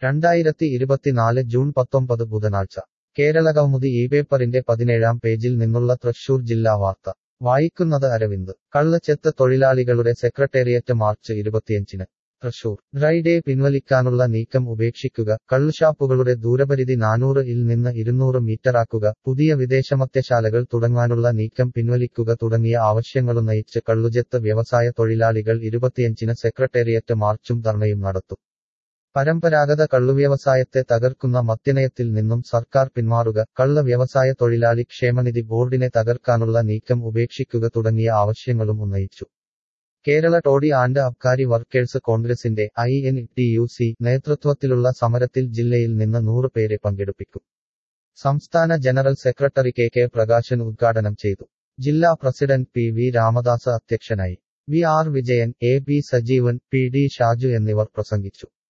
2024 June 19 ബുധനാഴ്ച കേരളകൗമുദി ഈ പേപ്പറിന്റെ 17-ാം പേജിൽ നിന്നുള്ള തൃശൂർ ജില്ലാ വാർത്ത വായിക്കുന്നത് അരവിന്ദ്. കള്ളുചെത്ത് തൊഴിലാളികളുടെ സെക്രട്ടേറിയറ്റ് മാർച്ച് 25-ന് തൃശൂർ. ഡ്രൈ ഡേ പിൻവലിക്കാനുള്ള നീക്കം ഉപേക്ഷിക്കുക, കള്ളുഷാപ്പുകളുടെ ദൂരപരിധി 400-ൽ നിന്ന് 200 മീറ്ററാക്കുക, പുതിയ വിദേശമദ്യശാലകൾ തുടങ്ങാനുള്ള നീക്കം പിൻവലിക്കുക തുടങ്ങിയ ആവശ്യങ്ങളുന്നയിച്ച് കള്ളുചെത്ത് വ്യവസായ തൊഴിലാളികൾ 25-ന് സെക്രട്ടേറിയറ്റ് മാർച്ചും ധർണയും നടത്തും. പരമ്പരാഗത കള്ളുവ്യവസായത്തെ തകർക്കുന്ന മദ്യനയത്തിൽ നിന്നും സർക്കാർ പിന്മാറുക, കള്ള് വ്യവസായ തൊഴിലാളി ക്ഷേമനിധി ബോർഡിനെ തകർക്കാനുള്ള നീക്കം ഉപേക്ഷിക്കുക തുടങ്ങിയ ആവശ്യങ്ങളും ഉന്നയിച്ചു. Kerala toddy and abkari workers കോൺഗ്രസിന്റെ INTUC നേതൃത്വത്തിലുള്ള സമരത്തിൽ ജില്ലയിൽ നിന്ന് 100 പേരെ പങ്കെടുപ്പിക്കും. സംസ്ഥാന ജനറൽ സെക്രട്ടറി കെ പ്രകാശൻ ഉദ്ഘാടനം ചെയ്തു. ജില്ലാ പ്രസിഡന്റ് PV രാമദാസ് അധ്യക്ഷനായി. VR Vijayan, AB Sajeevan, PD Shaju എന്നിവർ പ്രസംഗിച്ചു.